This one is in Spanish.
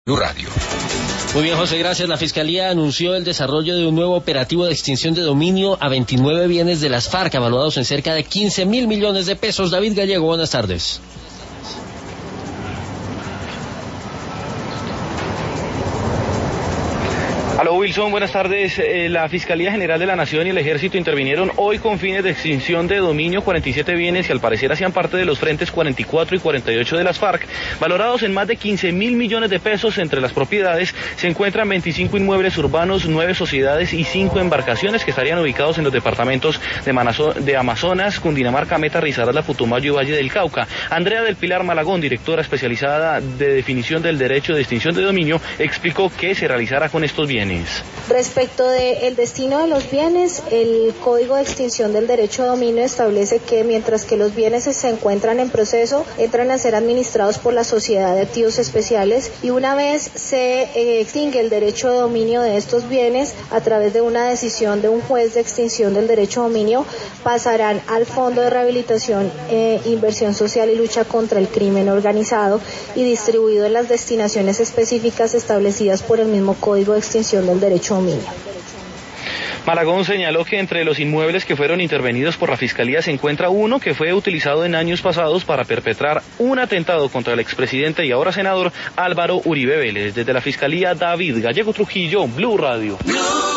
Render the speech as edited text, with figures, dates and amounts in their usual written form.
Blue Radio. Muy bien, José, gracias. La Fiscalía anunció el desarrollo de un nuevo operativo de extinción de dominio a 29 bienes de las FARC, evaluados en cerca de 15.000 millones de pesos. David Gallego, buenas tardes. Aló, Wilson, buenas tardes. La Fiscalía General de la Nación y el Ejército intervinieron hoy con fines de extinción de dominio 47 bienes que al parecer hacían parte de los frentes 44 y 48 de las FARC, valorados en más de 15.000 millones de pesos. Entre las propiedades se encuentran 25 inmuebles urbanos, 9 sociedades y 5 embarcaciones que estarían ubicados en los departamentos de Amazonas, Cundinamarca, Meta, Risaralda, Putumayo y Valle del Cauca. Andrea del Pilar Malagón, directora especializada de definición del derecho de extinción de dominio, explicó qué se realizará con estos bienes. Respecto del destino de los bienes, el Código de Extinción del Derecho de Dominio establece que mientras que los bienes se encuentran en proceso, entran a ser administrados por la Sociedad de Activos Especiales, y una vez se extingue el derecho de dominio de estos bienes a través de una decisión de un juez de extinción del derecho de dominio, pasarán al Fondo de Rehabilitación, Inversión Social y Lucha contra el Crimen Organizado, y distribuido en las destinaciones específicas establecidas por el mismo Código de Extinción del Derecho de Dominio. Malagón señaló que entre los inmuebles que fueron intervenidos por la Fiscalía se encuentra uno que fue utilizado en años pasados para perpetrar un atentado contra el expresidente y ahora senador Álvaro Uribe Vélez. Desde la Fiscalía, David Gallego Trujillo, Blue Radio.